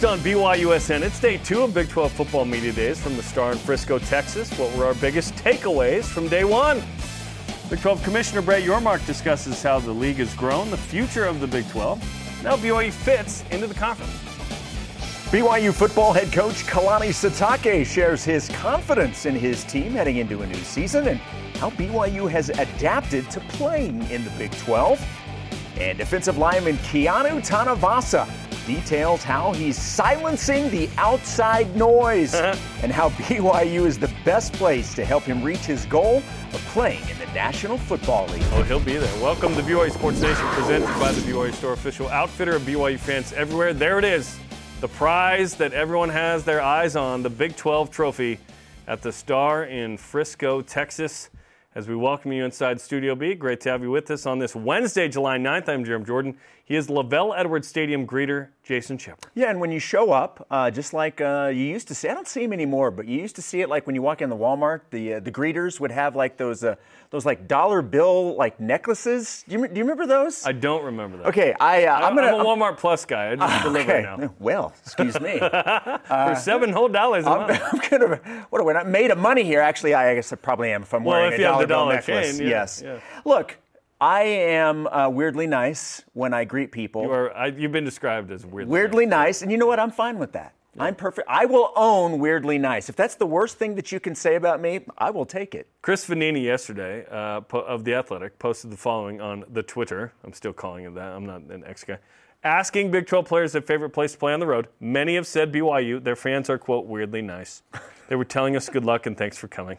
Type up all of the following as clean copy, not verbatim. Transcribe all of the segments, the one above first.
Next on BYUSN, it's day 2 of Big 12 Football Media Days from the Star in Frisco, Texas. What were our biggest takeaways from day 1? Big 12 Commissioner Brett Yormark discusses how the league has grown, the future of the Big 12, and how BYU fits into the conference. BYU football head coach Kalani Sitake shares his confidence in his team heading into a new season and how BYU has adapted to playing in the Big 12. And defensive lineman Keanu Tanavasa details how he's silencing the outside noise and how BYU is the best place to help him reach his goal of playing in the National Football League. Oh, he'll be there. Welcome to BYU Sports Nation, presented by the BYU Store, official outfitter of BYU fans everywhere. There it is, the prize that everyone has their eyes on, the Big 12 trophy at the Star in Frisco, Texas. As we welcome you inside Studio B, great to have you with us on this Wednesday, July 9th. I'm Jeremy Jordan. He is Lavelle Edwards Stadium greeter, Jason Shepard. Yeah, and when you show up, just like you used to see, I don't see him anymore, but you used to see it like when you walk in the Walmart, the greeters would have like those like dollar bill like necklaces. Do you remember those? I don't remember that. Okay, I'm a Walmart Plus guy. I just deliver now. Well, excuse me. For $7 whole a month. I'm gonna. What are we made of money here? Actually, I guess I probably am if I'm wearing a dollar necklace. Chain, yes. Yeah. Look, I am weirdly nice when I greet people. You've been described as weirdly nice, and you know what? I'm fine with that. Yeah. I'm perfect. I will own weirdly nice. If that's the worst thing that you can say about me, I will take it. Chris Vanini yesterday of The Athletic posted the following on the Twitter. I'm still calling it that. I'm not an ex guy. Asking Big 12 players their favorite place to play on the road. Many have said BYU. Their fans are, quote, weirdly nice. They were telling us good luck and thanks for coming.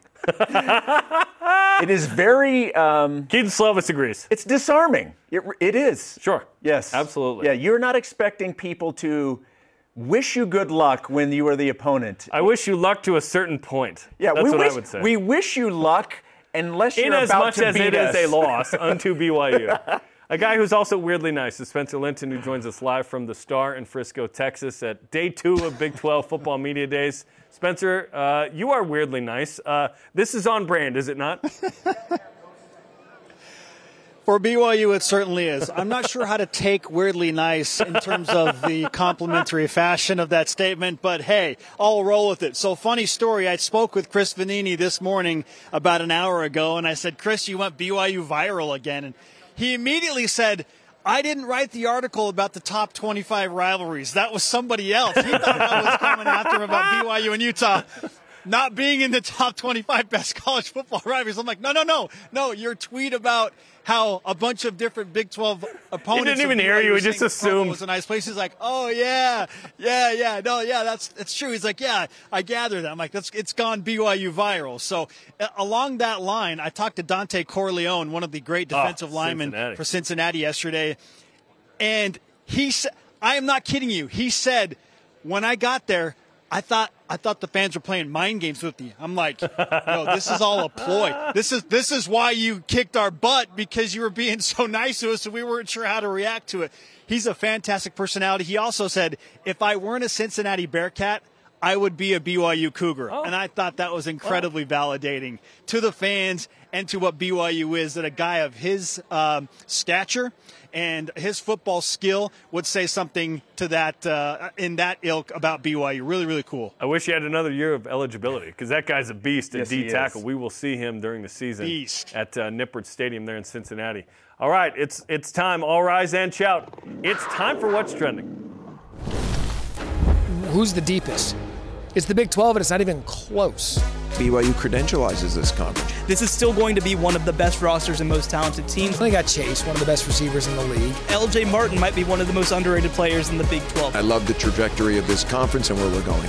It is very... Keaton Slovis agrees. It's disarming. It is. Sure. Yes. Absolutely. Yeah, you're not expecting people to wish you good luck when you are the opponent. I wish you luck to a certain point. Yeah, that's what I would say. We wish you luck unless you're about to beat us. In as much as it is a loss unto BYU. A guy who's also weirdly nice is Spencer Linton, who joins us live from the Star in Frisco, Texas, at day 2 of Big 12 Football Media Days. Spencer, you are weirdly nice. This is on brand, is it not? For BYU, it certainly is. I'm not sure how to take weirdly nice in terms of the complimentary fashion of that statement, but hey, I'll roll with it. So funny story, I spoke with Chris Vanini this morning about an hour ago, and I said, Chris, you went BYU viral again. And he immediately said, I didn't write the article about the top 25 rivalries. That was somebody else. He thought I was coming after him about BYU and Utah not being in the top 25 best college football rivalries. I'm like, no. Your tweet about how a bunch of different Big 12 opponents. He didn't even hear you. He just assumed. It was a nice place. He's like, oh, yeah. That's true. He's like, yeah, I gather that. I'm like, it's gone BYU viral. So along that line, I talked to Dante Corleone, one of the great defensive linemen for Cincinnati yesterday. And he said, I am not kidding you. He said, when I got there, I thought the fans were playing mind games with me. I'm like, no, this is all a ploy. This is why you kicked our butt, because you were being so nice to us and we weren't sure how to react to it. He's a fantastic personality. He also said, if I weren't a Cincinnati Bearcat, I would be a BYU Cougar. Oh. And I thought that was incredibly validating to the fans and to what BYU is, that a guy of his stature and his football skill would say something to that in that ilk about BYU. Really, really cool. I wish he had another year of eligibility, because that guy's a beast at D tackle. We will see him during the season at Nippert Stadium there in Cincinnati. All right, it's time. All rise and shout. It's time for What's Trending. Who's the deepest? It's the Big 12, and it's not even close. BYU credentializes this conference. This is still going to be one of the best rosters and most talented teams. They got Chase, one of the best receivers in the league. LJ Martin might be one of the most underrated players in the Big 12. I love the trajectory of this conference and where we're going.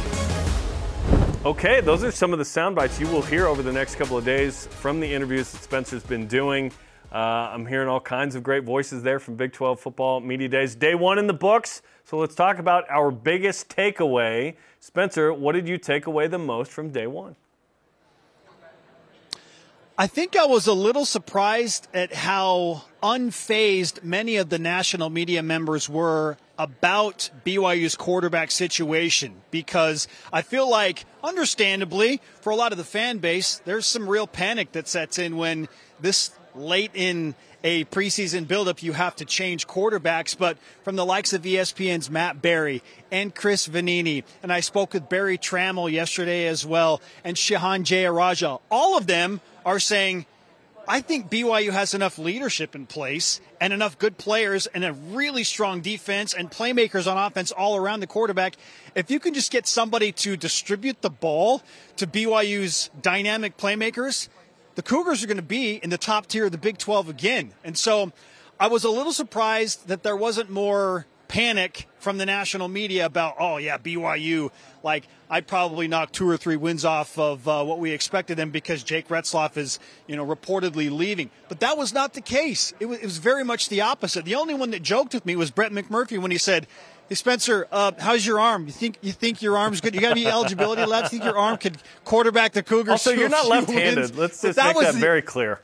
Okay, those are some of the sound bites you will hear over the next couple of days from the interviews that Spencer's been doing. I'm hearing all kinds of great voices there from Big 12 Football Media Days. Day 1 in the books, so let's talk about our biggest takeaway. Spencer, what did you take away the most from day 1? I think I was a little surprised at how unfazed many of the national media members were about BYU's quarterback situation, because I feel like, understandably, for a lot of the fan base, there's some real panic that sets in when this late in a preseason buildup, you have to change quarterbacks. But from the likes of ESPN's Matt Berry and Chris Vanini, and I spoke with Barry Trammell yesterday as well, and Shehan Jayaraja, all of them are saying, I think BYU has enough leadership in place and enough good players and a really strong defense and playmakers on offense all around the quarterback. If you can just get somebody to distribute the ball to BYU's dynamic playmakers, the Cougars are going to be in the top tier of the Big 12 again. And so I was a little surprised that there wasn't more panic from the national media about, oh, yeah, BYU, like I'd probably knock 2 or 3 wins off of what we expected them because Jake Retzlaff is, reportedly leaving. But that was not the case. It was very much the opposite. The only one that joked with me was Brett McMurphy when he said, hey, Spencer, how's your arm? You think your arm's good? You got any eligibility left? You think your arm could quarterback the Cougars? Also, you're not left-handed. Wins? Let's just make that very clear.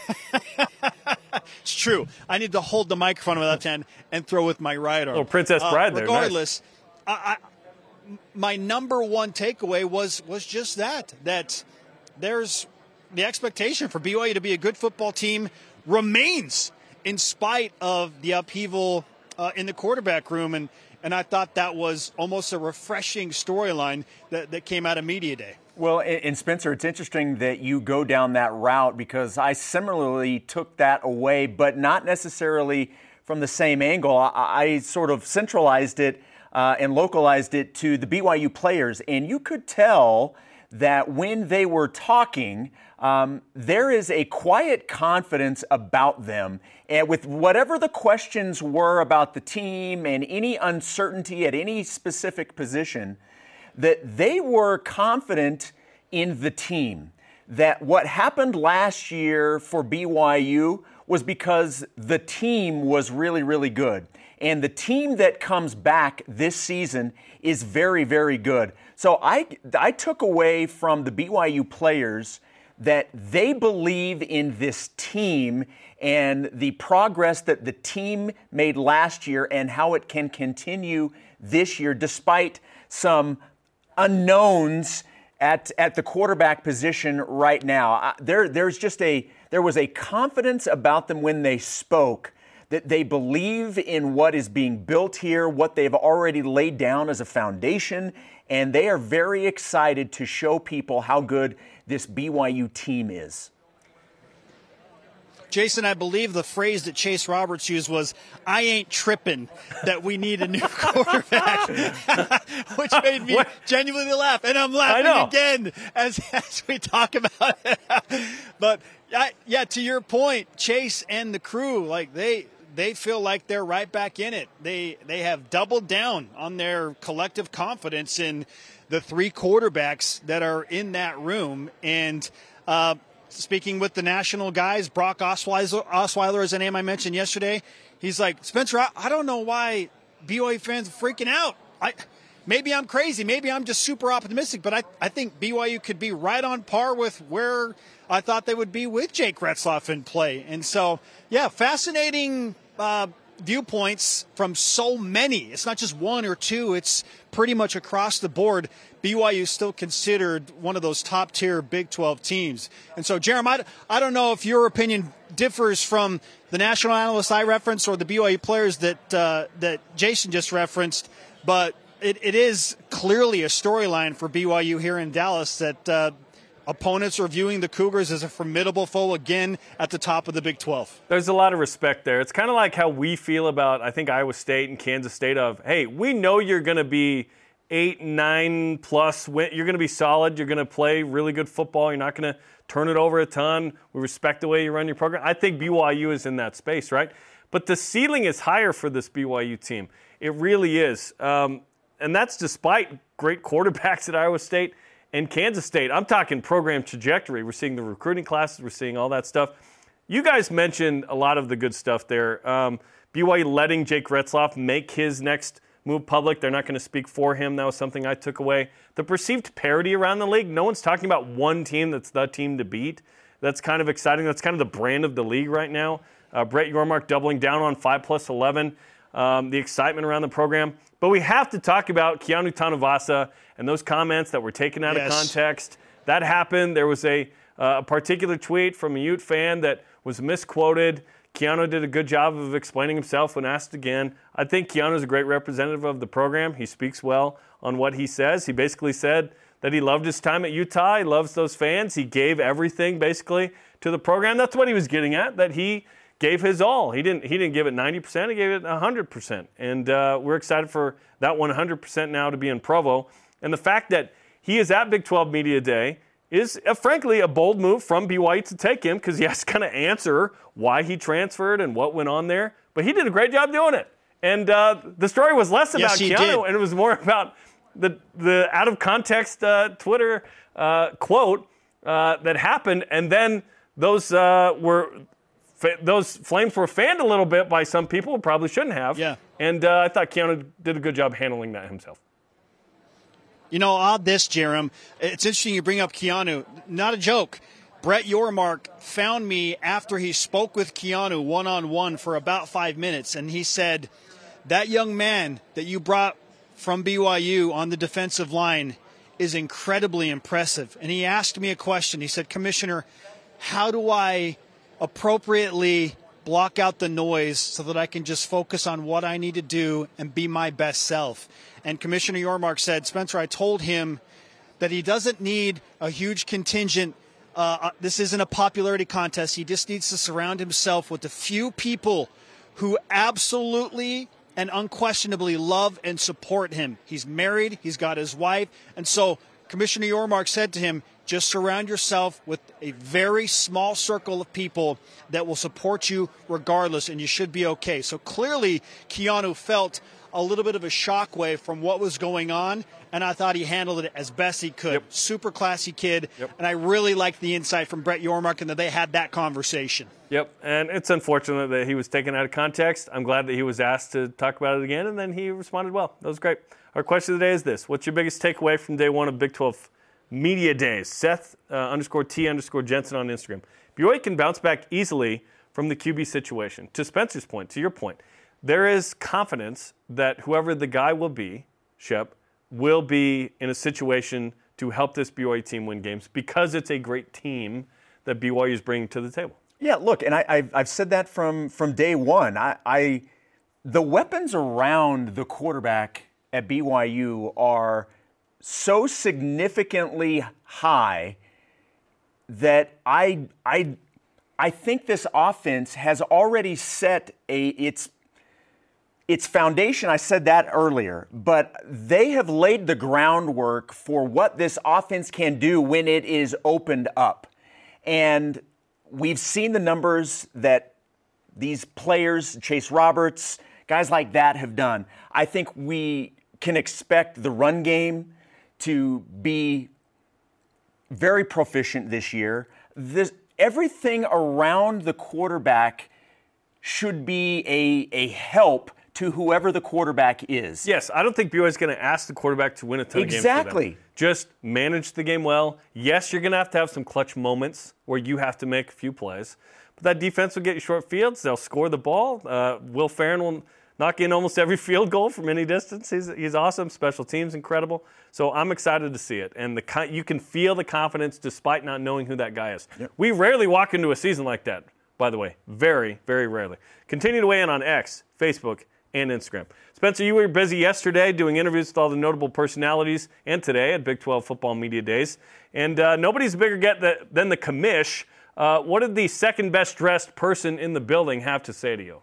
It's true. I need to hold the microphone with my left hand and throw with my right arm. Oh, Princess Bride there. Regardless, nice. My number one takeaway was just that there's the expectation for BYU to be a good football team remains in spite of the upheaval in the quarterback room. And I thought that was almost a refreshing storyline that came out of Media Day. Well, and Spencer, it's interesting that you go down that route because I similarly took that away, but not necessarily from the same angle. I sort of centralized it and localized it to the BYU players, and you could tell that when they were talking, there is a quiet confidence about them. And with whatever the questions were about the team and any uncertainty at any specific position, that they were confident in the team. That what happened last year for BYU was because the team was really, really good. And the team that comes back this season is very, very good. So I took away from the BYU players that they believe in this team and the progress that the team made last year and how it can continue this year despite some unknowns at the quarterback position right now. There was a confidence about them when they spoke that they believe in what is being built here, what they've already laid down as a foundation, and they are very excited to show people how good this BYU team is. Jason, I believe the phrase that Chase Roberts used was, I ain't tripping that we need a new quarterback, which made me genuinely laugh. And I'm laughing again as we talk about it. But, yeah, to your point, Chase and the crew, like they feel like they're right back in it. They have doubled down on their collective confidence in the 3 quarterbacks that are in that room. And speaking with the national guys, Brock Osweiler is a name I mentioned yesterday. He's like, Spencer, I don't know why BYU fans are freaking out. Maybe I'm crazy. Maybe I'm just super optimistic. But I think BYU could be right on par with where I thought they would be with Jake Retzlaff in play. And so, yeah, fascinating viewpoints from so many. It's not just 1 or 2. It's pretty much across the board. BYU is still considered one of those top-tier Big 12 teams. And so, Jeremy, I don't know if your opinion differs from the national analysts I referenced or the BYU players that Jason just referenced, but it is clearly a storyline for BYU here in Dallas that opponents are viewing the Cougars as a formidable foe again at the top of the Big 12. There's a lot of respect there. It's kind of like how we feel about, I think, Iowa State and Kansas State of, hey, we know you're going to be 8, 9 plus. You're going to be solid. You're going to play really good football. You're not going to turn it over a ton. We respect the way you run your program. I think BYU is in that space, right? But the ceiling is higher for this BYU team. It really is. And that's despite great quarterbacks at Iowa State and Kansas State. I'm talking program trajectory. We're seeing the recruiting classes. We're seeing all that stuff. You guys mentioned a lot of the good stuff there. BYU letting Jake Retzlaff make his next move public. They're not going to speak for him. That was something I took away. The perceived parity around the league. No one's talking about one team that's the team to beat. That's kind of exciting. That's kind of the brand of the league right now. Brett Yormark doubling down on 5+11. The excitement around the program. But we have to talk about Keanu Tanuvasa and those comments that were taken out of context. That happened. There was a particular tweet from a Ute fan that was misquoted. Keanu did a good job of explaining himself when asked again. I think Keanu's a great representative of the program. He speaks well on what he says. He basically said that he loved his time at Utah. He loves those fans. He gave everything basically to the program. That's what he was getting at, that he gave his all. He didn't give it 90%. He gave it 100%. And we're excited for that 100% now to be in Provo. And the fact that he is at Big 12 Media Day is, frankly, a bold move from BYU to take him, because he has to kind of answer why he transferred and what went on there. But he did a great job doing it. And the story was less about Keanu, and it was more about the out-of-context Twitter quote that happened. And then those flames were fanned a little bit by some people who probably shouldn't have. Yeah. And I thought Keanu did a good job handling that himself. You know, odd this, Jerem. It's interesting you bring up Keanu. Not a joke. Brett Yormark found me after he spoke with Keanu one-on-one for about 5 minutes, and he said, that young man that you brought from BYU on the defensive line is incredibly impressive. And he asked me a question. He said, Commissioner, how do I appropriately block out the noise so that I can just focus on what I need to do and be my best self? And Commissioner Yormark said, Spencer, I told him that he doesn't need a huge contingent. This isn't a popularity contest. He just needs to surround himself with a few people who absolutely and unquestionably love and support him. He's married. He's got his wife. And so Commissioner Yormark said to him, just surround yourself with a very small circle of people that will support you regardless, and you should be okay. So clearly, Keanu felt a little bit of a shockwave from what was going on, and I thought he handled it as best he could. Yep. Super classy kid, Yep. And I really liked the insight from Brett Yormark and that they had that conversation. Yep, and it's unfortunate that he was taken out of context. I'm glad that he was asked to talk about it again, and then he responded well. That was great. Our question of the day is this. What's your biggest takeaway from day one of Big 12 Media Days? Seth _T_Jensen on Instagram. BYU can bounce back easily from the QB situation. To Spencer's point, to your point, there is confidence that whoever the guy will be, Shep, will be in a situation to help this BYU team win games because it's a great team that BYU is bringing to the table. Yeah, look, and I've said that from day one. The weapons around the quarterback at BYU are so significantly high that I think this offense has already set its foundation. I said that earlier, but they have laid the groundwork for what this offense can do when it is opened up. And we've seen the numbers that these players, Chase Roberts, guys like that have done. I think we can expect the run game to be very proficient this year. Everything around the quarterback should be a help to whoever the quarterback is. Yes, I don't think BYU is going to ask the quarterback to win a ton of games for them. Just manage the game well. Yes, you're going to have some clutch moments where you have to make a few plays. But that defense will get you short fields. They'll score the ball. Will Farron will knock in almost every field goal from any distance. He's awesome. Special teams, incredible. So I'm excited to see it. And you can feel the confidence despite not knowing who that guy is. Yep. We rarely walk into a season like that, by the way. Very, very rarely. Continue to weigh in on X, Facebook, and Instagram. Spencer, you were busy yesterday doing interviews with all the notable personalities and today at Big 12 Football Media Days. And nobody's a bigger get than the commish. What did the second best dressed person in the building have to say to you?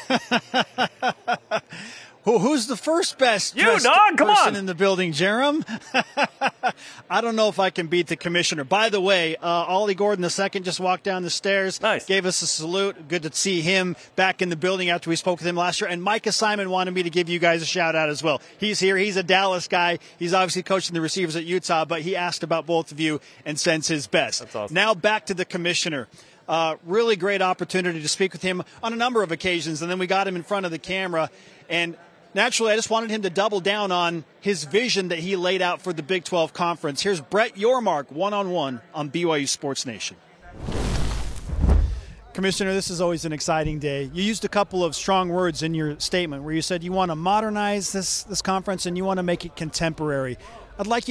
Who's the first best dressed person in the building, Jerem? I don't know if I can beat the commissioner. By the way, Ollie Gordon II just walked down the stairs, gave us a salute. Good to see him back in the building after we spoke with him last year. And Micah Simon wanted me to give you guys a shout-out as well. He's here. He's a Dallas guy. He's obviously coaching the receivers at Utah, but he asked about both of you and sends his best. That's awesome. Now back to the commissioner. Really great opportunity to speak with him on a number of occasions, and then we got him in front of the camera. And naturally, I just wanted him to double down on his vision that he laid out for the Big 12 Conference. Here's Brett Yormark one-on-one on BYU Sports Nation. Commissioner, this is always an exciting day. You used a couple of strong words in your statement where you said you want to modernize this conference and you want to make it contemporary. I'd like you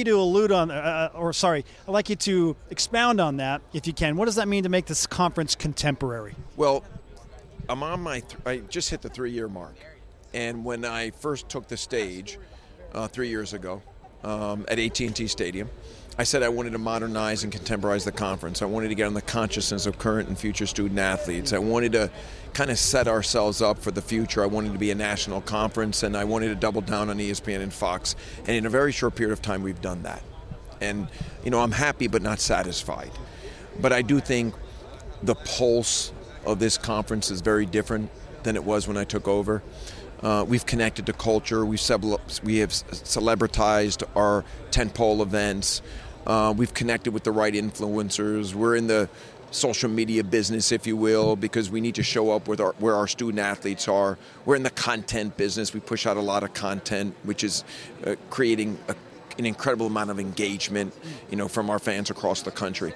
to I'd like you to expound on that if you can. What does that mean to make this conference contemporary? Well, I'm on I just hit the 3-year mark. And when I first took the stage 3 years ago at AT&T Stadium, I said I wanted to modernize and contemporize the conference. I wanted to get on the consciousness of current and future student athletes. I wanted to kind of set ourselves up for the future. I wanted to be a national conference, and I wanted to double down on ESPN and Fox. And in a very short period of time, we've done that. And, I'm happy but not satisfied. But I do think the pulse of this conference is very different than it was when I took over. We've connected to culture. We have celebritized our tentpole events. We've connected with the right influencers. We're in the social media business, if you will, because we need to show up with where our student athletes are. We're in the content business. We push out a lot of content, which is creating an incredible amount of engagement, from our fans across the country.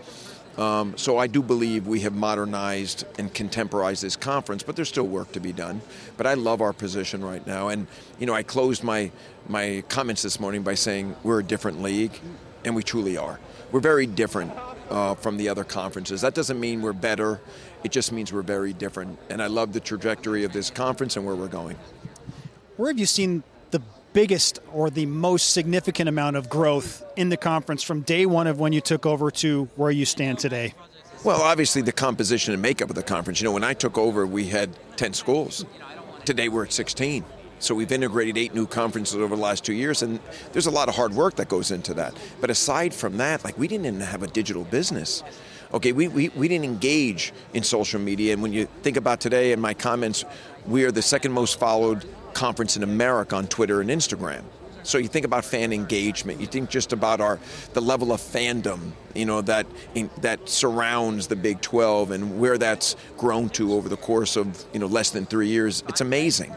So I do believe we have modernized and contemporized this conference, but there's still work to be done. But I love our position right now. And, I closed my comments this morning by saying we're a different league, and we truly are. We're very different from the other conferences. That doesn't mean we're better. It just means we're very different. And I love the trajectory of this conference and where we're going. Where have you seen the biggest or the most significant amount of growth in the conference from day one of when you took over to where you stand today? Well, obviously the composition and makeup of the conference. When I took over, we had 10 schools. Today we're at 16. So we've integrated 8 new conferences over the last 2 years, and there's a lot of hard work that goes into that. But aside from that, we didn't even have a digital business. Okay, we didn't engage in social media. And when you think about today in my comments, we are the second most followed conference in America on Twitter and Instagram. So you think about fan engagement. You think just about the level of fandom, that surrounds the Big 12 and where that's grown to over the course of, less than 3 years. It's amazing.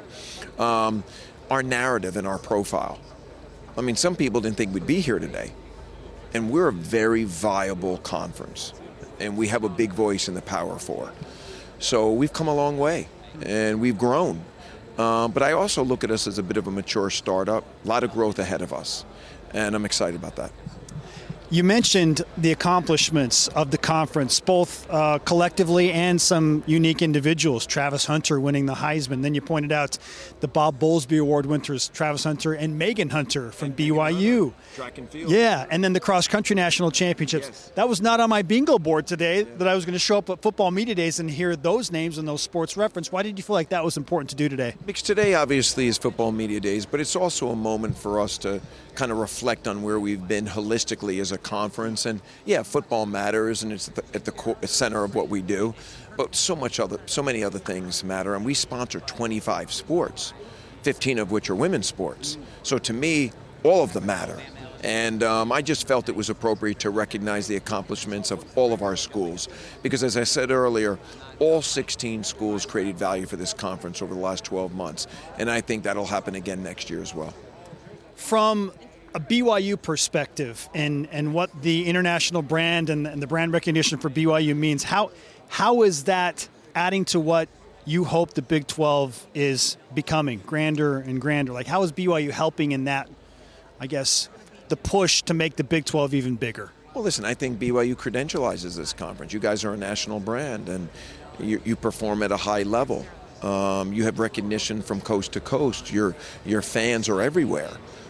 Our narrative and our profile. Some people didn't think we'd be here today. And we're a very viable conference. And we have a big voice in the Power Four. So we've come a long way. And we've grown. But I also look at us as a bit of a mature startup. A lot of growth ahead of us. And I'm excited about that. You mentioned the accomplishments of the conference, both collectively and some unique individuals. Travis Hunter winning the Heisman. Then you pointed out the Bob Bowlesby Award winners, Travis Hunter and Megan Hunter from BYU. Track and field. Yeah, and then the cross-country national championships. Yes. That was not on my bingo board today, that I was going to show up at Football Media Days and hear those names and those sports reference. Why did you feel like that was important to do today? Because today, obviously, is Football Media Days, but it's also a moment for us to kind of reflect on where we've been holistically as a conference. And yeah, football matters, and it's at the center of what we do. But so many other things matter. And we sponsor 25 sports, 15 of which are women's sports. So to me, all of them matter. And I just felt it was appropriate to recognize the accomplishments of all of our schools. Because as I said earlier, all 16 schools created value for this conference over the last 12 months. And I think that'll happen again next year as well. From a BYU perspective and what the international brand and the brand recognition for BYU means, how is that adding to what you hope the Big 12 is becoming, grander and grander? How is BYU helping in that, I guess, the push to make the Big 12 even bigger? Well, listen, I think BYU credentializes this conference. You guys are a national brand, and you perform at a high level. You have recognition from coast to coast. Your fans are everywhere.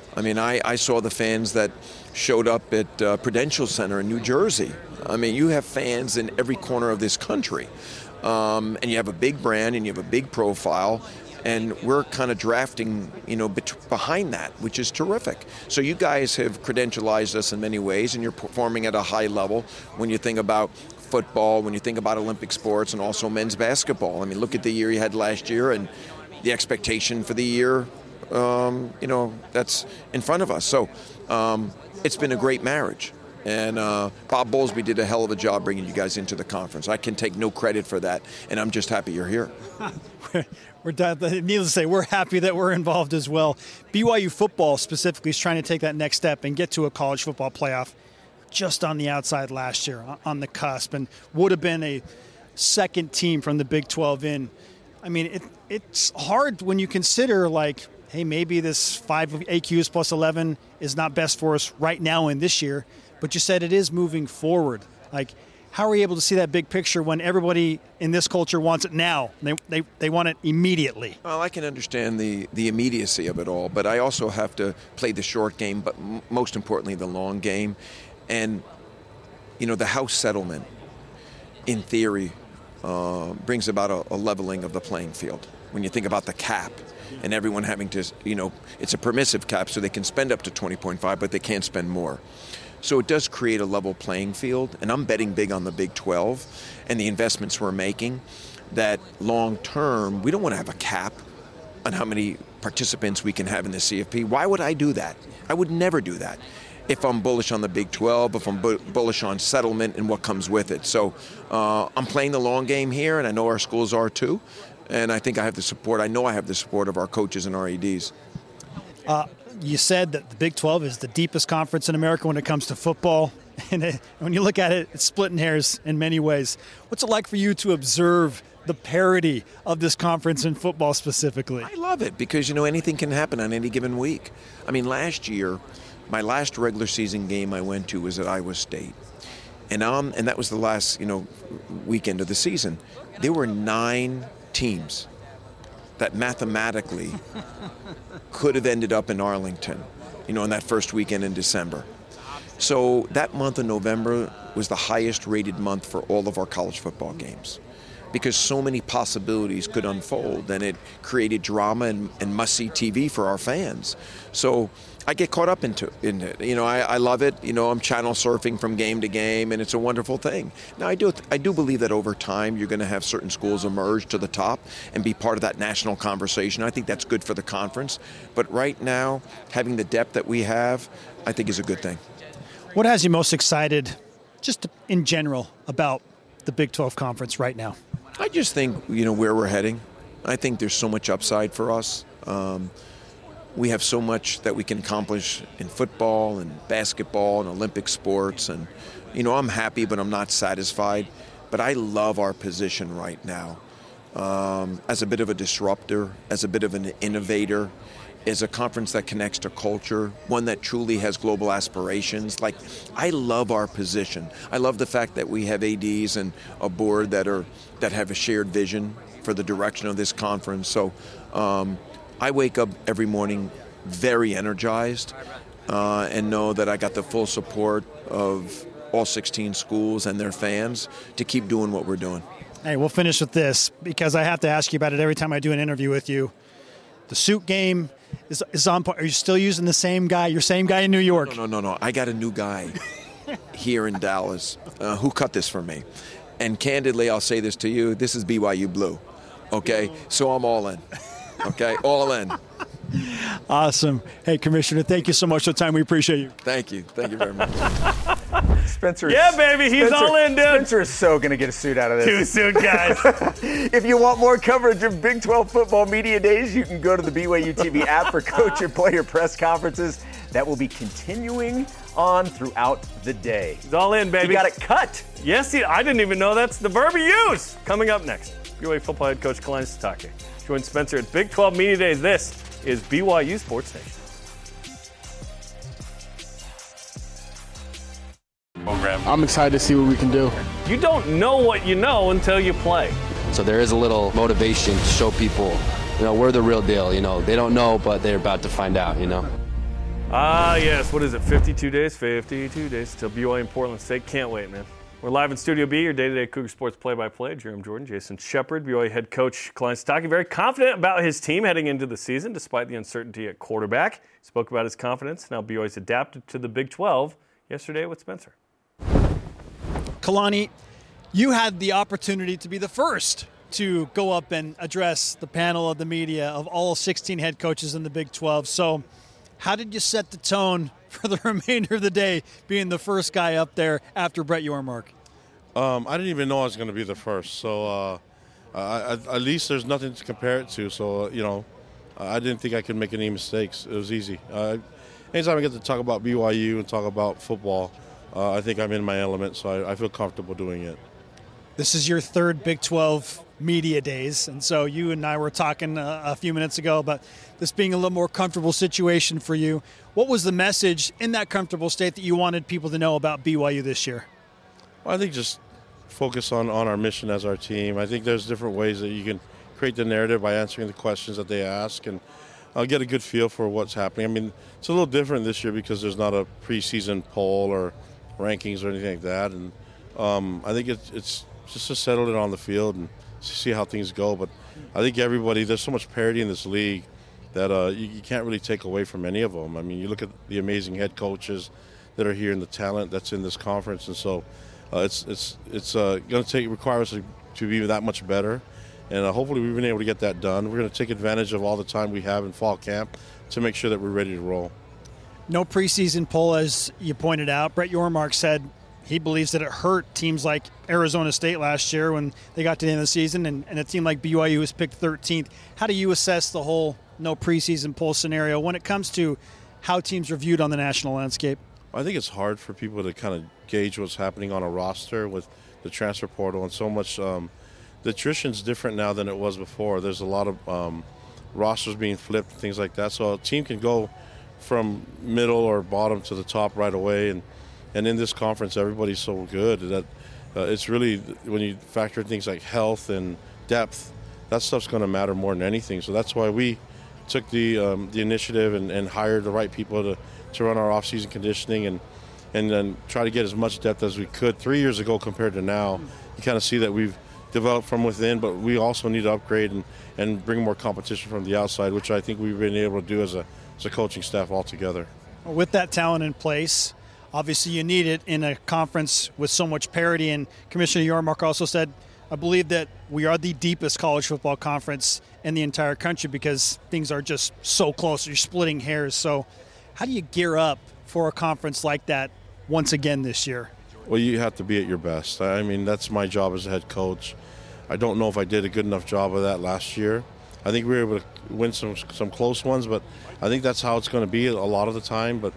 I saw the fans that showed up at Prudential Center in New Jersey. You have fans in every corner of this country. And you have a big brand and you have a big profile. And we're kind of drafting, behind that, which is terrific. So you guys have credentialized us in many ways, and you're performing at a high level when you think about football, when you think about Olympic sports, and also men's basketball. Look at the year you had last year and the expectation for the year. That's in front of us. So it's been a great marriage. And Bob Bowlesby did a hell of a job bringing you guys into the conference. I can take no credit for that, and I'm just happy you're here. Needless to say, we're happy that we're involved as well. BYU football specifically is trying to take that next step and get to a college football playoff just on the outside last year, on the cusp, and would have been a second team from the Big 12 in. I mean, it's hard when you consider, like, hey, maybe this 5 AQs plus 11 is not best for us right now in this year, but you said it is moving forward. Like, how are you able to see that big picture when everybody in this culture wants it now? They want it immediately. Well, I can understand the immediacy of it all, but I also have to play the short game, but most importantly, the long game. And, you know, the House settlement, in theory, brings about a leveling of the playing field. When you think about the cap and everyone having to, you know, it's a permissive cap, so they can spend up to 20.5, but they can't spend more. So it does create a level playing field, and I'm betting big on the Big 12 and the investments we're making, that long term, we don't want to have a cap on how many participants we can have in the CFP. Why would I do that? I would never do that if I'm bullish on the Big 12, if I'm bullish on settlement and what comes with it. So I'm playing the long game here, and I know our schools are too, and I think I have the support. I know I have the support of our coaches and our ADs. You said that the Big 12 is the deepest conference in America when it comes to football. And when you look at it, it's splitting hairs in many ways. What's it like for you to observe the parity of this conference in football specifically? I love it because, you know, anything can happen on any given week. I mean, last year, my last regular season game I went to was at Iowa State. And that was the last, you know, weekend of the season. There were 9 teams that mathematically could have ended up in Arlington, you know, in that first weekend in December. So that month of November was the highest rated month for all of our college football games because so many possibilities could unfold, and it created drama and must-see TV for our fans. So I get caught up in it. You know, I love it. You know, I'm channel surfing from game to game, and it's a wonderful thing. Now, I do believe that over time you're going to have certain schools emerge to the top and be part of that national conversation. I think that's good for the conference. But right now, having the depth that we have, I think is a good thing. What has you most excited, just in general, about the Big 12 conference right now? I just think, you know, where we're heading. I think there's so much upside for us. We have so much that we can accomplish in football and basketball and Olympic sports. And, you know, I'm happy, but I'm not satisfied. But I love our position right now as a bit of a disruptor, as a bit of an innovator, as a conference that connects to culture, one that truly has global aspirations. Like, I love our position. I love the fact that we have ADs and a board that have a shared vision for the direction of this conference. So I wake up every morning very energized and know that I got the full support of all 16 schools and their fans to keep doing what we're doing. Hey, we'll finish with this because I have to ask you about it every time I do an interview with you. The suit game is on par. Are you still using the same guy, your same guy in New York? No. I got a new guy here in Dallas who cut this for me. And candidly, I'll say this to you, this is BYU Blue. Okay? So I'm all in. Okay? All in. Awesome. Hey, Commissioner, thank you so much for the time. We appreciate you. Thank you. Thank you very much. Spencer. Yeah, baby, he's all in, dude. Spencer is so going to get a suit out of this. 2 suit guys. If you want more coverage of Big 12 football media days, you can go to the BYU TV app for coach and player press conferences. That will be continuing on throughout the day. He's all in, baby. You got it cut. Yes, I didn't even know that's the verb he used. Coming up next, BYU football head coach Kalani Sitake joins Spencer at Big 12 Media Days. This is BYU Sports Nation. I'm excited to see what we can do. You don't know what you know until you play. So there is a little motivation to show people, you know, we're the real deal. You know, they don't know, but they're about to find out, you know. Yes. What is it? 52 days? 52 days till BYU and Portland State. Can't wait, man. We're live in Studio B, your day-to-day Cougar Sports play-by-play. Jerome Jordan, Jason Shepard, BYU head coach Kalani Sitake, very confident about his team heading into the season despite the uncertainty at quarterback. He spoke about his confidence. Now BYU's adapted to the Big 12 yesterday with Spencer. Kalani, you had the opportunity to be the first to go up and address the panel of the media of all 16 head coaches in the Big 12. So how did you set the tone for the remainder of the day, being the first guy up there after Brett Yormark? I didn't even know I was going to be the first. So at least there's nothing to compare it to. So, you know, I didn't think I could make any mistakes. It was easy. Anytime I get to talk about BYU and talk about football, I think I'm in my element, so I feel comfortable doing it. This is your third Big 12 media days, and so you and I were talking a few minutes ago about this being a little more comfortable situation for you. What was the message in that comfortable state that you wanted people to know about BYU this year? Well, I think just focus on our mission as our team. I think there's different ways that you can create the narrative by answering the questions that they ask, and I'll get a good feel for what's happening. I mean, it's a little different this year because there's not a preseason poll or rankings or anything like that, and I think it's just to settle it on the field and see how things go. But I think there's so much parity in this league that you can't really take away from any of them. I mean, you look at the amazing head coaches that are here and the talent that's in this conference, and so it's going to require us to be that much better. And hopefully we've been able to get that done. We're going to take advantage of all the time we have in fall camp to make sure that we're ready to roll. No preseason poll, as you pointed out. Brett Yormark said he believes that it hurt teams like Arizona State last year when they got to the end of the season, and a team like BYU was picked 13th. How do you assess the whole no preseason poll scenario when it comes to how teams are viewed on the national landscape? I think it's hard for people to kind of gauge what's happening on a roster with the transfer portal and so much. The attrition's different now than it was before. There's a lot of rosters being flipped and things like that. So a team can go from middle or bottom to the top right away. And in this conference, everybody's so good that it's really, when you factor in things like health and depth, that stuff's going to matter more than anything. So that's why we took the initiative and hired the right people to run our off-season conditioning and then try to get as much depth as we could. 3 years ago compared to now, you kind of see that we've developed from within, but we also need to upgrade and bring more competition from the outside, which I think we've been able to do as a coaching staff altogether. With that talent in place, obviously you need it in a conference with so much parity, and Commissioner Yormark also said, I believe that we are the deepest college football conference in the entire country because things are just so close. You're splitting hairs. So how do you gear up for a conference like that once again this year? Well, you have to be at your best. I mean, that's my job as a head coach. I don't know if I did a good enough job of that last year. I think we were able to win some close ones, but I think that's how it's going to be a lot of the time. But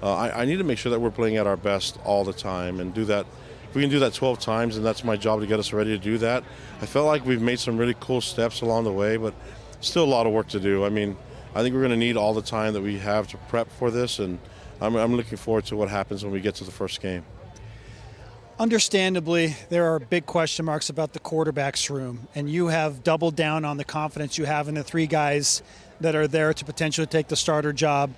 I need to make sure that we're playing at our best all the time and do that. If we can do that 12 times, and that's my job to get us ready to do that. I felt like we've made some really cool steps along the way, but still a lot of work to do. I mean, I think we're going to need all the time that we have to prep for this, and I'm looking forward to what happens when we get to the first game. Understandably, there are big question marks about the quarterback's room, and you have doubled down on the confidence you have in the three guys that are there to potentially take the starter job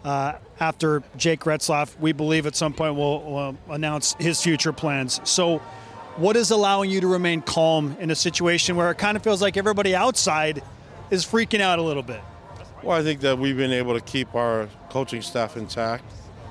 after Jake Retzlaff, we believe at some point will announce his future plans. So what is allowing you to remain calm in a situation where it kind of feels like everybody outside is freaking out a little bit? Well, I think that we've been able to keep our coaching staff intact.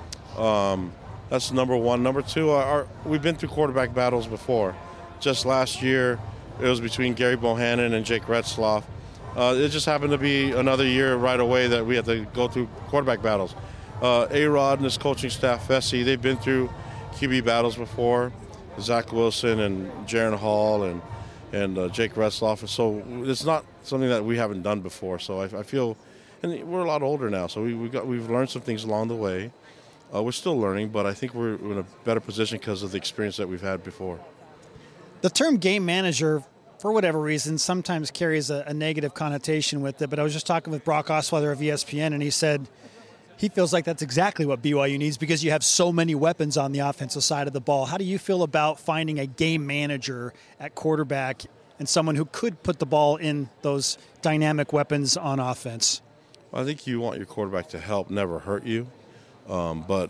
That's number one. Number two, we've been through quarterback battles before. Just last year, it was between Gary Bohannon and Jake Retzlaff. It just happened to be another year right away that we had to go through quarterback battles. A-Rod and his coaching staff, Fessy, they've been through QB battles before. Zach Wilson and Jaron Hall and Jake Retzlaff. So it's not something that we haven't done before. So I feel, and we're a lot older now, so we've learned some things along the way. We're still learning, but I think we're in a better position because of the experience that we've had before. The term game manager, for whatever reason, sometimes carries a negative connotation with it, but I was just talking with Brock Osweiler of ESPN, and he said he feels like that's exactly what BYU needs because you have so many weapons on the offensive side of the ball. How do you feel about finding a game manager at quarterback and someone who could put the ball in those dynamic weapons on offense? I think you want your quarterback to help, never hurt you. But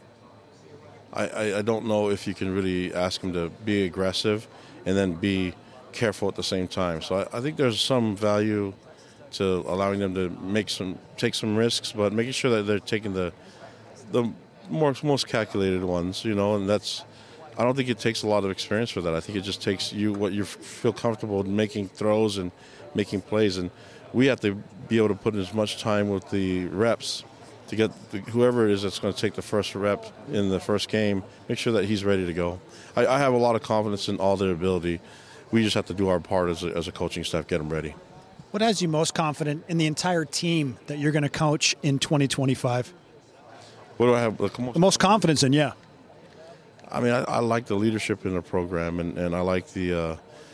I don't know if you can really ask him to be aggressive and then be careful at the same time. So I think there's some value to allowing them to take some risks, but making sure that they're taking the most calculated ones, and I don't think it takes a lot of experience for that. I think it just takes what you feel comfortable making throws and making plays, and we have to be able to put in as much time with the reps to get whoever it is that's going to take the first rep in the first game, make sure that he's ready to go. I have a lot of confidence in all their ability. We just have to do our part as a coaching staff, get them ready. What has you most confident in the entire team that you're going to coach in 2025? What do I have? The most confidence in, yeah. I mean, I like the leadership in the program, and I like the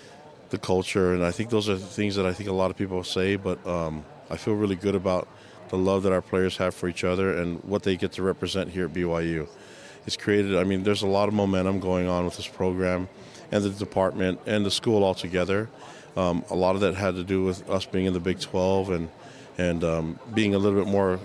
the culture, and I think those are things that I think a lot of people say, but I feel really good about the love that our players have for each other and what they get to represent here at BYU. It's created, I mean, there's a lot of momentum going on with this program and the department and the school altogether. A lot of that had to do with us being in the Big 12 and being a little bit more,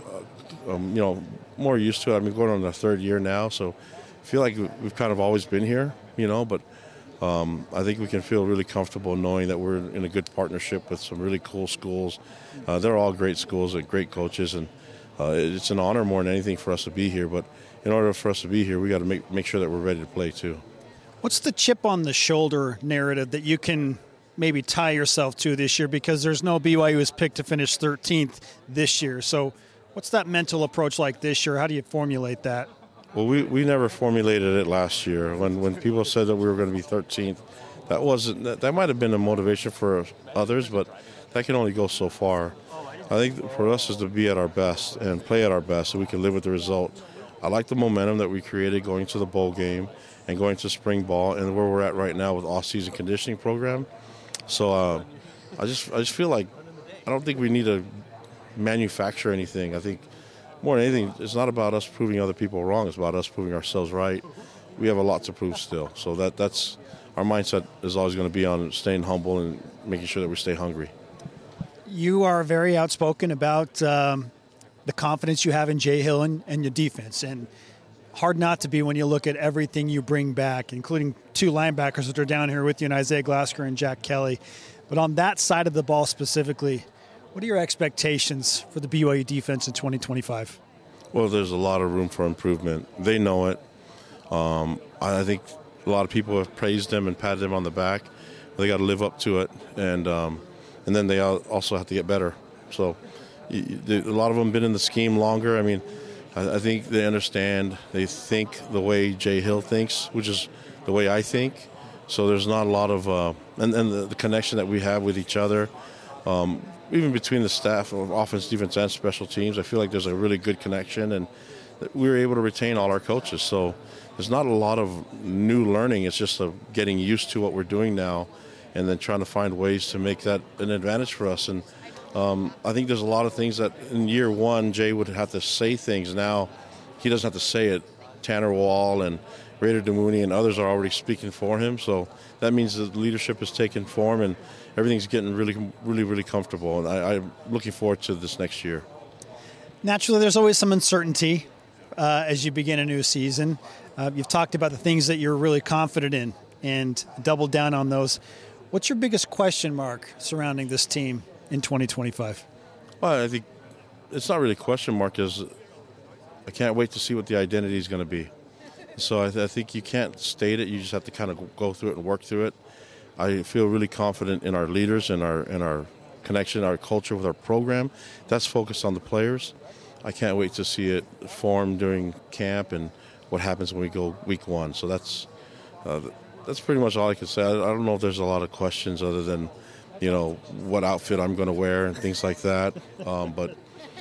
more used to it. I mean, going on our third year now, so I feel like we've kind of always been here, but I think we can feel really comfortable knowing that we're in a good partnership with some really cool schools. They're all great schools and great coaches, and it's an honor more than anything for us to be here. But in order for us to be here, we got to make sure that we're ready to play too. What's the chip on the shoulder narrative that you can maybe tie yourself to this year? Because there's no BYU is picked to finish 13th this year. So what's that mental approach like this year? How do you formulate that? Well, we never formulated it last year. When people said that we were going to be 13th, that might have been a motivation for others, but that can only go so far. I think for us is to be at our best and play at our best so we can live with the result. I like the momentum that we created going to the bowl game and going to spring ball and where we're at right now with off-season conditioning program. So I just feel like I don't think we need to manufacture anything. I think more than anything, it's not about us proving other people wrong. It's about us proving ourselves right. We have a lot to prove still. So that's our mindset is always going to be on staying humble and making sure that we stay hungry. You are very outspoken about the confidence you have in Jay Hill and your defense. And hard not to be when you look at everything you bring back, including two linebackers that are down here with you, and Isaiah Glasker and Jack Kelly. But on that side of the ball specifically, what are your expectations for the BYU defense in 2025? Well, there's a lot of room for improvement. They know it. I think a lot of people have praised them and patted them on the back. They got to live up to it, and then they also have to get better. So a lot of them have been in the scheme longer. I mean, I think they understand. They think the way Jay Hill thinks, which is the way I think. So there's not a lot of and the connection that we have with each other. Even between the staff of offense, defense, and special teams, I feel like there's a really good connection, and we were able to retain all our coaches. So there's not a lot of new learning. It's just getting used to what we're doing now and then trying to find ways to make that an advantage for us. And I think there's a lot of things that in year one, Jay would have to say things. Now he doesn't have to say it. Tanner Wall and Raider Demooney and others are already speaking for him. So that means the leadership is taking form and everything's getting really, really, really comfortable. And I'm looking forward to this next year. Naturally, there's always some uncertainty as you begin a new season. You've talked about the things that you're really confident in and doubled down on those. What's your biggest question mark surrounding this team in 2025? Well, I think it's not really a question mark. I can't wait to see what the identity is going to be. So I think you can't state it. You just have to kind of go through it and work through it. I feel really confident in our leaders and our connection, our culture with our program. That's focused on the players. I can't wait to see it form during camp and what happens when we go week one. So that's pretty much all I can say. I don't know if there's a lot of questions other than, what outfit I'm going to wear and things like that. But,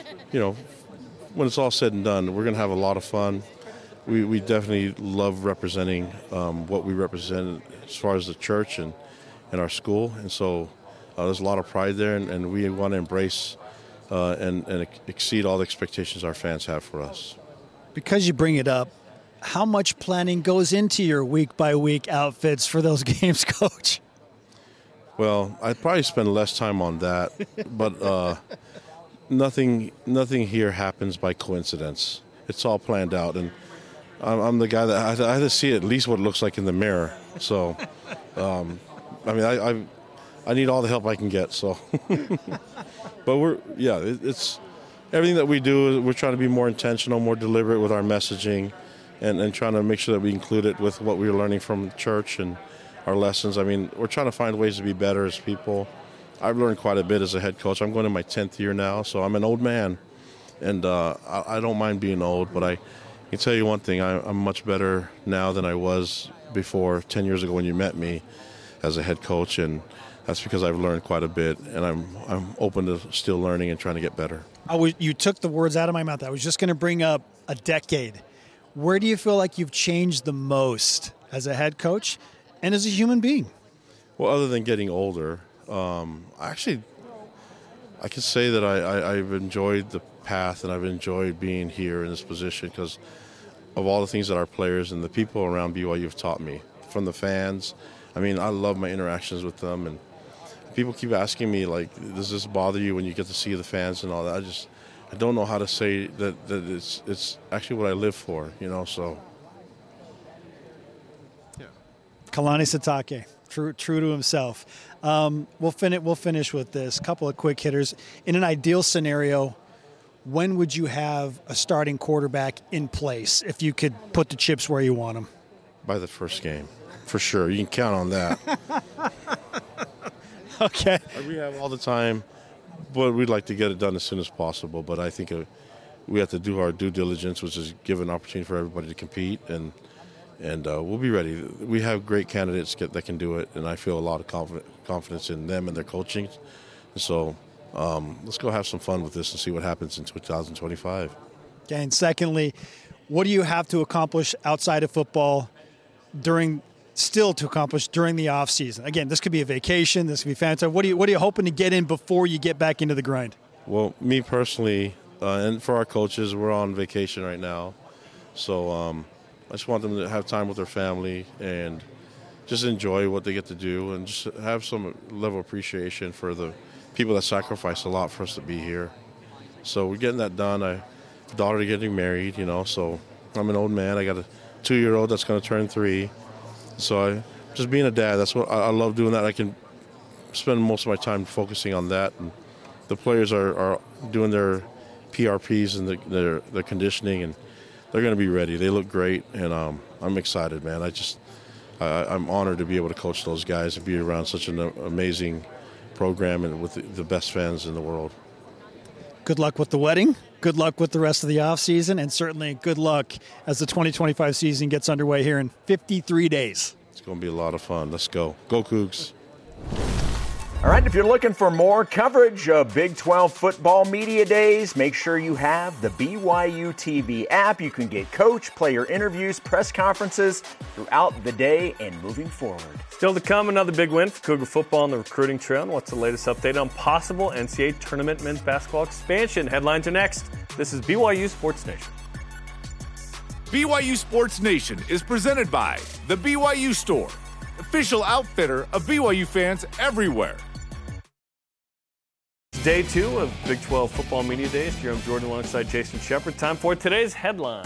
when it's all said and done, we're going to have a lot of fun. We definitely love representing what we represent as far as the church and our school. And so there's a lot of pride there, and we want to embrace and exceed all the expectations our fans have for us. Because you bring it up, how much planning goes into your week-by-week outfits for those games, Coach? Well, I'd probably spend less time on that, but nothing here happens by coincidence. It's all planned out, and I'm the guy that I have to see at least what it looks like in the mirror. So, I need all the help I can get. So, but it's everything that we do. We're trying to be more intentional, more deliberate with our messaging, and trying to make sure that we include it with what we're learning from church and our lessons. I mean, we're trying to find ways to be better as people. I've learned quite a bit as a head coach. I'm going to my 10th year now, so I'm an old man, and I don't mind being old, but I can tell you one thing. I'm much better now than I was before 10 years ago when you met me as a head coach, and that's because I've learned quite a bit, and I'm open to still learning and trying to get better. You took the words out of my mouth. I was just going to bring up a decade. Where do you feel like you've changed the most as a head coach and as a human being? Well, other than getting older, I can say that I've enjoyed the path and I've enjoyed being here in this position because of all the things that our players and the people around BYU have taught me. From the fans, I love my interactions with them, and people keep asking me, like, does this bother you when you get to see the fans and all that? I don't know how to say that it's actually what I live for, so. Yeah. Kalani Sitake, true to himself. We'll finish with this. Couple of quick hitters. In an ideal scenario, when would you have a starting quarterback in place if you could put the chips where you want them? By the first game, for sure. You can count on that. Okay. We have all the time, but we'd like to get it done as soon as possible. But I think we have to do our due diligence, which is give an opportunity for everybody to compete, and we'll be ready. We have great candidates that can do it, and I feel a lot of confidence in them and their coaching. So let's go have some fun with this and see what happens in 2025. Okay, and secondly, what do you have to accomplish outside of football during the off season? Again, this could be a vacation, this could be fantasy. What are you hoping to get in before you get back into the grind? Well, me personally, and for our coaches, we're on vacation right now, so I just want them to have time with their family and just enjoy what they get to do and just have some level of appreciation for the people that sacrifice a lot for us to be here. So we're getting that done. I have a daughter getting married, so I'm an old man. I got a 2-year-old that's going to turn 3. So just being a dad, that's what I love doing. That I can spend most of my time focusing on that. And the players are doing their PRPs and their conditioning, and they're going to be ready. They look great, and I'm excited, man. I'm honored to be able to coach those guys and be around such an amazing program and with the best fans in the world. Good luck with the wedding. Good luck with the rest of the offseason, and certainly good luck as the 2025 season gets underway here in 53 days. It's going to be a lot of fun. Let's go. Go Cougs. All right, if you're looking for more coverage of Big 12 football media days, make sure you have the BYU TV app. You can get coach, player interviews, press conferences throughout the day and moving forward. Still to come, another big win for Cougar football on the recruiting trail. And what's the latest update on possible NCAA tournament men's basketball expansion? Headlines are next. This is BYU Sports Nation. BYU Sports Nation is presented by The BYU Store, official outfitter of BYU fans everywhere. Day 2 of Big 12 football media days. Jerome Jordan alongside Jason Shepard. Time for today's headline.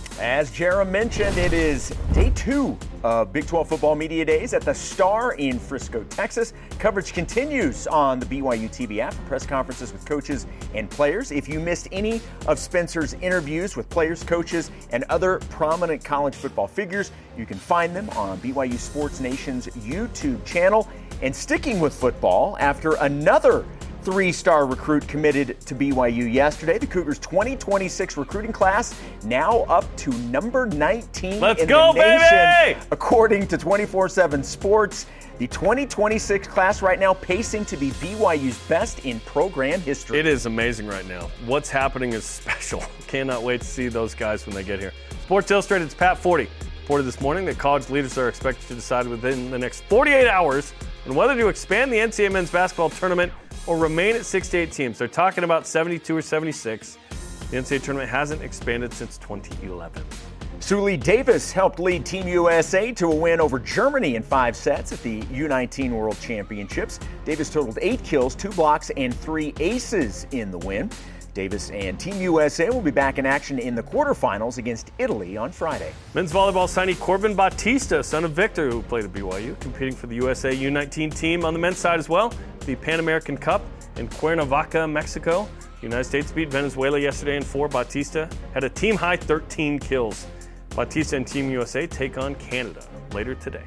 As Jerome mentioned, it is day 2 of Big 12 football media days at the Star in Frisco, Texas. Coverage continues on the BYU TV app for press conferences with coaches and players. If you missed any of Spencer's interviews with players, coaches, and other prominent college football figures, you can find them on BYU Sports Nation's YouTube channel. And sticking with football, after another 3-star recruit committed to BYU yesterday, the Cougars' 2026 recruiting class now up to number 19 in the nation. Baby! According to 24/7 Sports, the 2026 class right now pacing to be BYU's best in program history. It is amazing right now. What's happening is special. Cannot wait to see those guys when they get here. Sports Illustrated's Pat Forty reported this morning that college leaders are expected to decide within the next 48 hours on whether to expand the NCAA men's basketball tournament or remain at 68 teams. They're talking about 72 or 76. The NCAA tournament hasn't expanded since 2011. Suli Davis helped lead Team USA to a win over Germany in 5 sets at the U19 World Championships. Davis totaled 8 kills, 2 blocks, and 3 aces in the win. Davis and Team USA will be back in action in the quarterfinals against Italy on Friday. Men's volleyball signee Corbin Bautista, son of Victor, who played at BYU, competing for the USA U19 team on the men's side as well. The Pan American Cup in Cuernavaca, Mexico. The United States beat Venezuela yesterday in 4. Bautista had a team-high 13 kills. Bautista and Team USA take on Canada later today.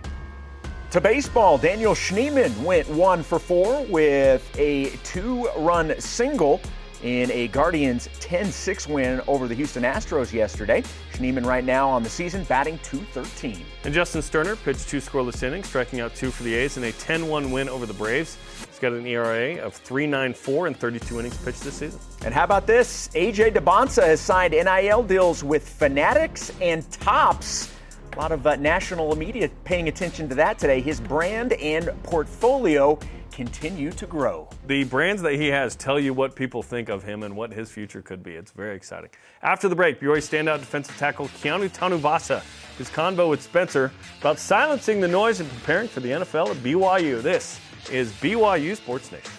To baseball, Daniel Schneemann went 1 for 4 with a 2-run single in a Guardians 10-6 win over the Houston Astros yesterday. Schneemann right now on the season batting .213. And Justin Sterner pitched 2 scoreless innings, striking out 2 for the A's in a 10-1 win over the Braves. He's got an ERA of 3.94 in 32 innings pitched this season. And how about this? AJ Debonsa has signed NIL deals with Fanatics and Tops. A lot of national media paying attention to that today. His brand and portfolio continue to grow. The brands that he has tell you what people think of him and what his future could be. It's very exciting. After the break, BYU standout defensive tackle Keanu Tanuvasa, his convo with Spencer about silencing the noise and preparing for the NFL at BYU. This is BYU Sports Nation.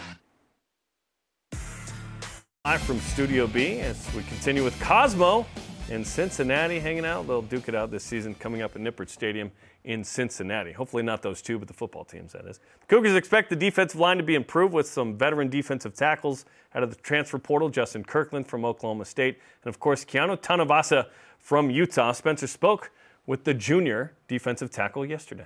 Live from Studio B as we continue with Cosmo in Cincinnati hanging out. They'll duke it out this season coming up at Nippert Stadium in Cincinnati. Hopefully not those two, but the football teams, that is. The Cougars expect the defensive line to be improved with some veteran defensive tackles out of the transfer portal. Justin Kirkland from Oklahoma State. And, of course, Keanu Tanuvasa from Utah. Spencer spoke with the junior defensive tackle yesterday.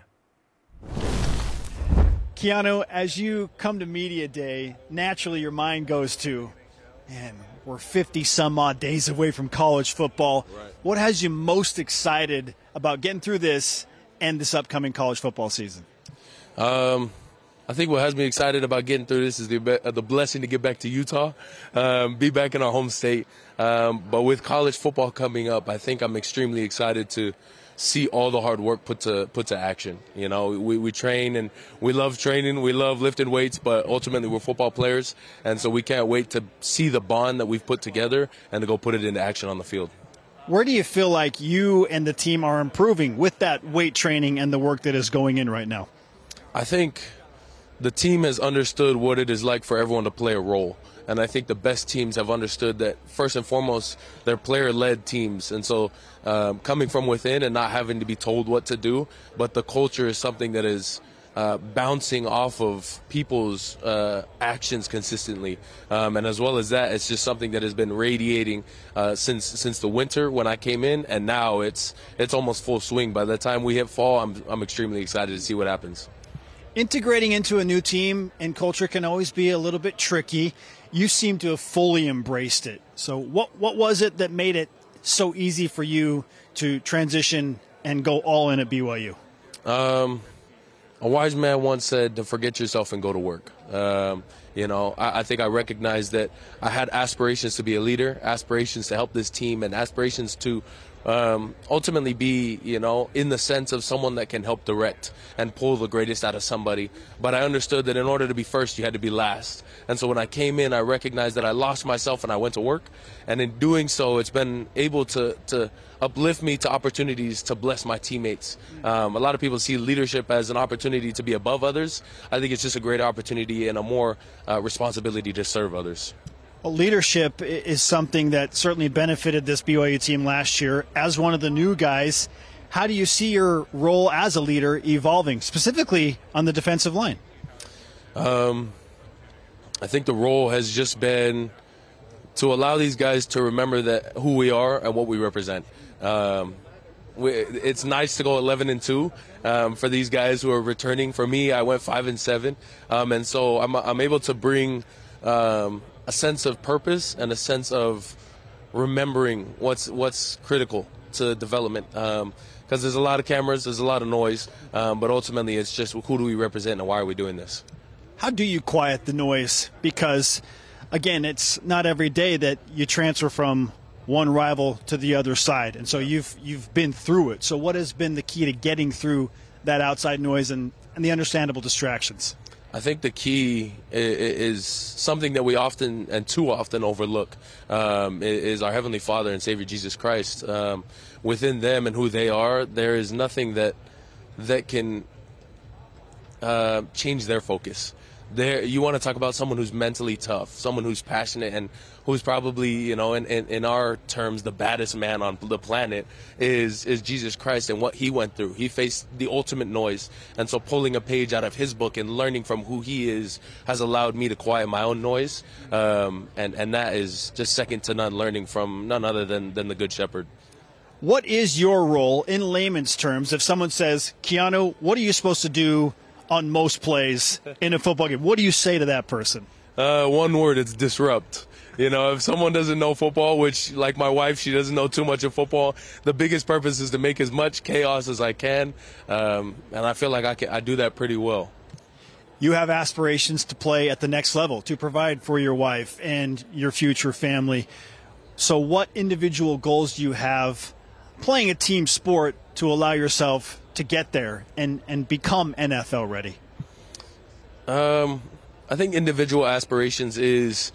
Keanu, as you come to media day, naturally your mind goes to, man, we're 50-some-odd days away from college football. Right. What has you most excited about getting through this and this upcoming college football season? I think what has me excited about getting through this is the blessing to get back to Utah, be back in our home state. But with college football coming up, I think I'm extremely excited to see all the hard work put to action. You know, we train and we love training, we love lifting weights, but ultimately we're football players, and so we can't wait to see the bond that we've put together and to go put it into action on the field. Where do you feel like you and the team are improving with that weight training and the work that is going in right now? I think the team has understood what it is like for everyone to play a role. And I think the best teams have understood that, first and foremost, they're player-led teams. And so coming from within and not having to be told what to do, but the culture is something that is bouncing off of people's actions consistently. And as well as that, it's just something that has been radiating since the winter when I came in, and now it's almost full swing. By the time we hit fall, I'm extremely excited to see what happens. Integrating into a new team and culture can always be a little bit tricky. You seem to have fully embraced it. So what was it that made it so easy for you to transition and go all in at BYU? A wise man once said to forget yourself and go to work. You know, I think I recognized that I had aspirations to be a leader, aspirations to help this team, and aspirations to ultimately be, you know, in the sense of someone that can help direct and pull the greatest out of somebody. But I understood that in order to be first, you had to be last. And so when I came in, I recognized that I lost myself and I went to work. And in doing so, it's been able to uplift me to opportunities to bless my teammates. A lot of people see leadership as an opportunity to be above others. I think it's just a great opportunity and a more responsibility to serve others. Well, leadership is something that certainly benefited this BYU team last year. As one of the new guys, how do you see your role as a leader evolving, specifically on the defensive line? I think the role has just been to allow these guys to remember that who we are and what we represent. It's nice to go 11-2 for these guys who are returning. For me, I went 5-7, and so I'm able to bring a sense of purpose and a sense of remembering what's critical to development. Because there's a lot of cameras, there's a lot of noise, but ultimately it's just who do we represent and why are we doing this? How do you quiet the noise? Because, again, it's not every day that you transfer from one rival to the other side, and so you've been through it. So what has been the key to getting through that outside noise and the understandable distractions? I think the key is something that we often and too often overlook, is our Heavenly Father and Savior Jesus Christ. Within them and who they are, there is nothing that can change their focus. You want to talk about someone who's mentally tough, someone who's passionate, and who's probably, you know, in our terms, the baddest man on the planet is Jesus Christ and what he went through. He faced the ultimate noise, and so pulling a page out of his book and learning from who he is has allowed me to quiet my own noise, and that is just second to none, learning from none other than the Good Shepherd. What is your role in layman's terms if someone says, Keanu, what are you supposed to do on most plays in a football game? What do you say to that person? One word, it's disrupt. You know, if someone doesn't know football, which, like my wife, she doesn't know too much of football, the biggest purpose is to make as much chaos as I can, and I feel like I do that pretty well. You have aspirations to play at the next level, to provide for your wife and your future family. So what individual goals do you have playing a team sport to allow yourself to get there and become NFL ready? I think individual aspirations is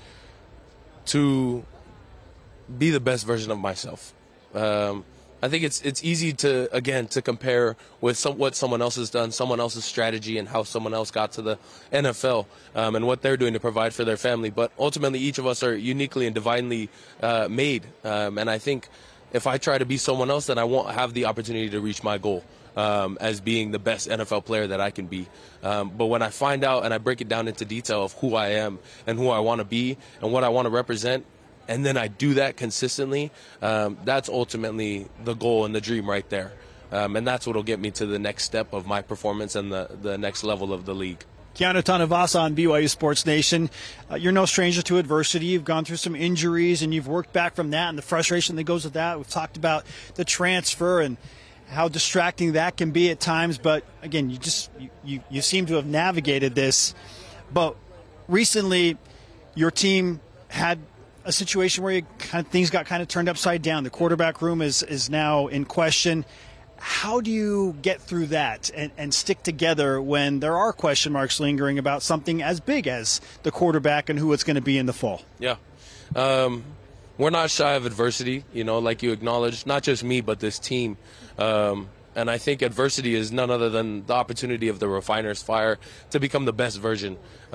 to be the best version of myself. I think it's easy to compare with what someone else has done, someone else's strategy, and how someone else got to the NFL and what they're doing to provide for their family. But ultimately, each of us are uniquely and divinely made. And I think if I try to be someone else, then I won't have the opportunity to reach my goal as being the best NFL player that I can be. But when I find out and I break it down into detail of who I am and who I want to be and what I want to represent, and then I do that consistently, that's ultimately the goal and the dream right there. And that's what will get me to the next step of my performance and the next level of the league. Keanu Tanuvasa on BYU Sports Nation. You're no stranger to adversity. You've gone through some injuries, and you've worked back from that and the frustration that goes with that. We've talked about the transfer and how distracting that can be at times. But, again, you seem to have navigated this. But recently your team had a situation where things got kind of turned upside down. The quarterback room is now in question. How do you get through that and stick together when there are question marks lingering about something as big as the quarterback and who it's going to be in the fall? Yeah. We're not shy of adversity, like you acknowledged, not just me, but this team. And I think adversity is none other than the opportunity of the refiner's fire to become the best version.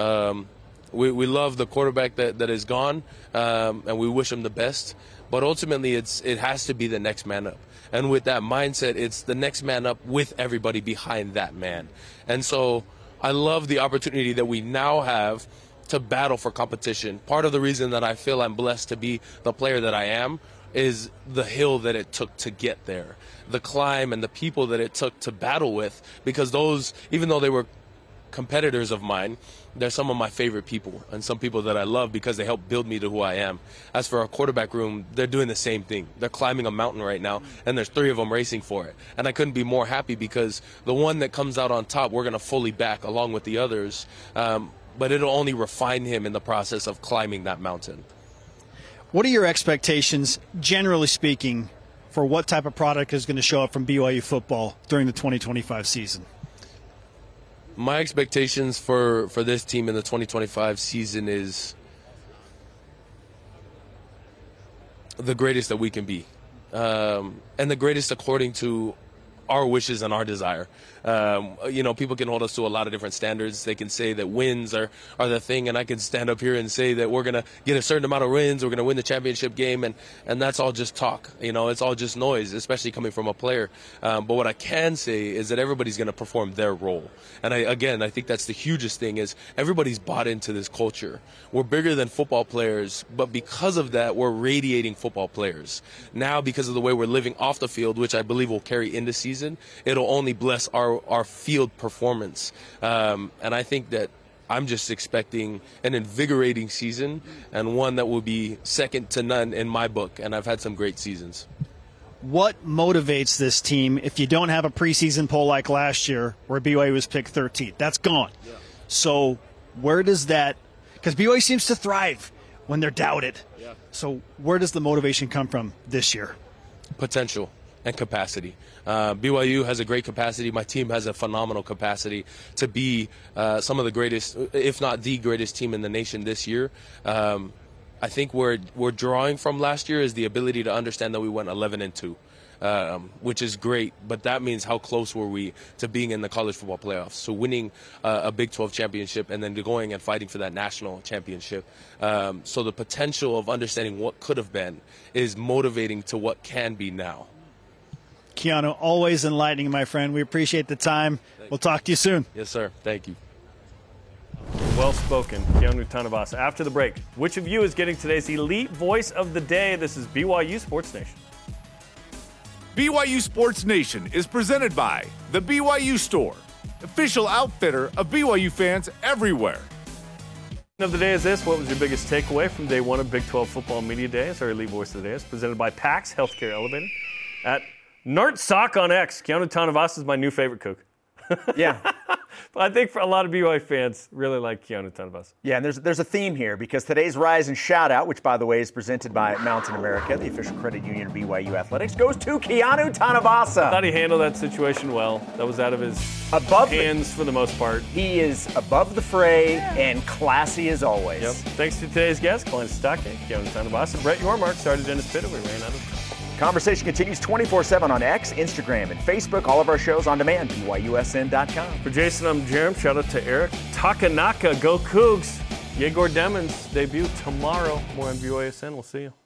We love the quarterback that is gone, and we wish him the best. But ultimately, it has to be the next man up. And with that mindset, it's the next man up with everybody behind that man. And so I love the opportunity that we now have to battle for competition. Part of the reason that I feel I'm blessed to be the player that I am is the hill that it took to get there, the climb and the people that it took to battle with, because those, even though they were competitors of mine, they're some of my favorite people and some people that I love because they help build me to who I am. As for our quarterback room, they're doing the same thing. They're climbing a mountain right now, and there's 3 of them racing for it. And I couldn't be more happy because the one that comes out on top, we're going to fully back along with the others. But it'll only refine him in the process of climbing that mountain. What are your expectations, generally speaking, for what type of product is going to show up from BYU football during the 2025 season? My expectations for this team in the 2025 season is the greatest that we can be, and the greatest according to our wishes and our desire. People can hold us to a lot of different standards. They can say that wins are the thing, and I can stand up here and say that we're going to get a certain amount of wins, we're going to win the championship game, and that's all just talk. It's all just noise, especially coming from a player. But what I can say is that everybody's going to perform their role. And I think that's the hugest thing is everybody's bought into this culture. We're bigger than football players, but because of that, we're radiating football players. Now, because of the way we're living off the field, which I believe will carry into season, it'll only bless our field performance. And I think that I'm just expecting an invigorating season and one that will be second to none in my book. And I've had some great seasons. What motivates this team if you don't have a preseason poll like last year where BYU was picked 13th? That's gone. Yeah. So where does that – because BYU seems to thrive when they're doubted. Yeah. So where does the motivation come from this year? Potential and capacity. BYU has a great capacity. My team has a phenomenal capacity to be some of the greatest, if not the greatest team in the nation this year. I think where we're drawing from last year is the ability to understand that we went 11-2, which is great. But that means how close were we to being in the college football playoffs? So winning a Big 12 championship and then going and fighting for that national championship. So the potential of understanding what could have been is motivating to what can be now. Keanu, always enlightening, my friend. We appreciate the time. We'll talk to you soon. Yes, sir. Thank you. Well spoken, Keanu Tanuvasa. After the break, which of you is getting today's Elite Voice of the Day? This is BYU Sports Nation. BYU Sports Nation is presented by The BYU Store, official outfitter of BYU fans everywhere. Of the day is this. What was your biggest takeaway from day one of Big 12 Football Media Days? Our Elite Voice of the Day is presented by PAX Healthcare Elevated at Nart Sock on X. Keanu Tanuvasa is my new favorite kook. Yeah. But I think for a lot of BYU fans really like Keanu Tanuvasa. Yeah, and there's a theme here because today's Rise and Shout Out, which, by the way, is presented by Mountain America, the official credit union of BYU Athletics, goes to Keanu Tanuvasa. I thought he handled that situation well. That was out of his hands for the most part. He is above the fray and classy as always. Yep. Thanks to today's guest, Kalani Sitake, Keanu Tanuvasa, Brett Yormark, started Dennis Pitta. We ran out of time. Conversation continues 24/7 on X, Instagram, and Facebook. All of our shows on demand, BYUSN.com. For Jason, I'm Jerem. Shout out to Eric Takanaka. Go Cougs. Yegor Demon's debut tomorrow. More on BYUSN. We'll see you.